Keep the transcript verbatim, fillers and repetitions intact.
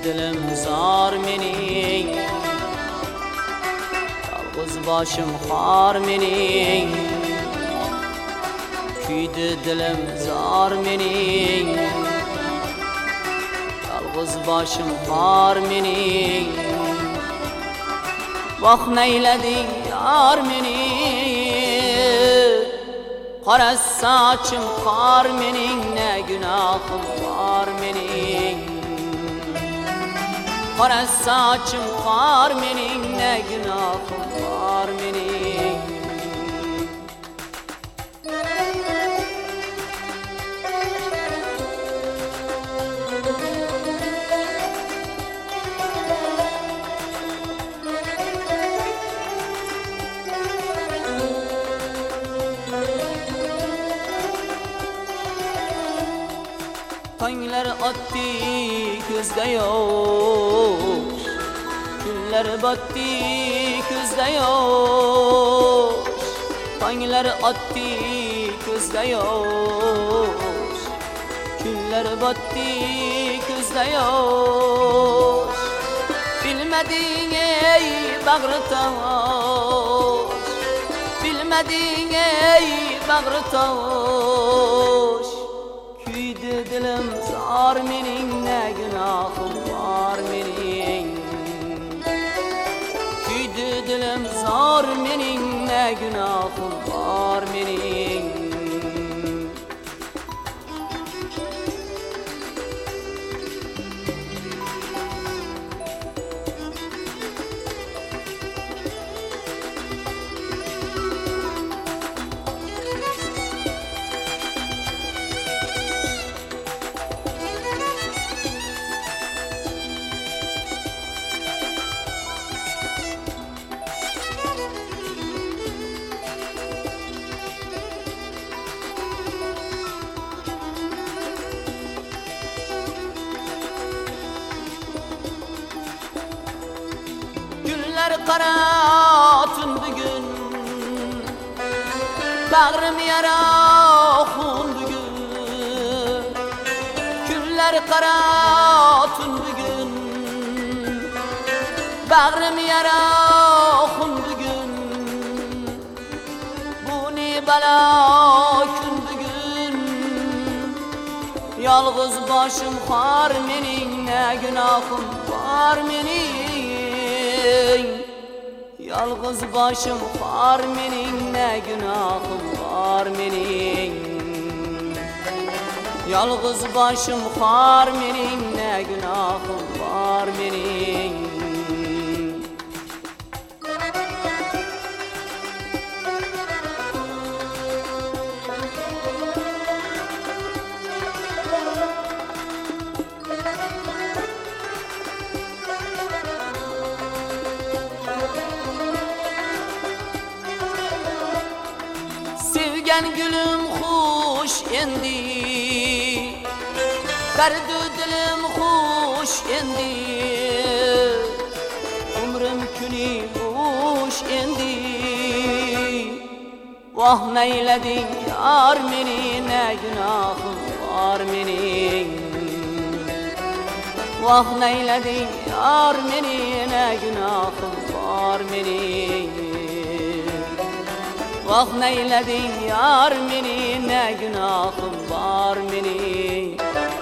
dilim zar mening, yalğız başım xar mening. Kuydi dilim zar mening, yalğız başım xar mening. Vah neyleding yar meni, qara saçım xar mening, ne günahım var mening. Qara saçım xar mening, ne günahım var mening. Tanglar attı gözde yoş, günler battı gözde yoş. Tanglar attı gözde yoş, günler battı gözde yoş. Bilmedin ey bağrı taş, bilmedin ey bağrı taş. Kuydi dilim zar mening, ne günahım var mening. Kuydi dilim zar mening, ne günahım var mening. Kara tün bugün, bağrım yara xun bugün. Günler kara tün bugün, bağrım yara xun bugün. Bu ne bala gün bugün, yalğız başım xar mening, ne günahım var mening. Yalğız başım xar mening, ne günahım var mening. Yalğız başım xar mening, ne günahım var mening. Sevgen gülüm hoş endi, derdü dilim hoş endi. Umrüm günü boş endi. Vah neyledin yar meni, ne günahım var mening. Vah neyledin yar meni, ne günahım var mening. Vah neyledin yar meni, ne günahım var mening.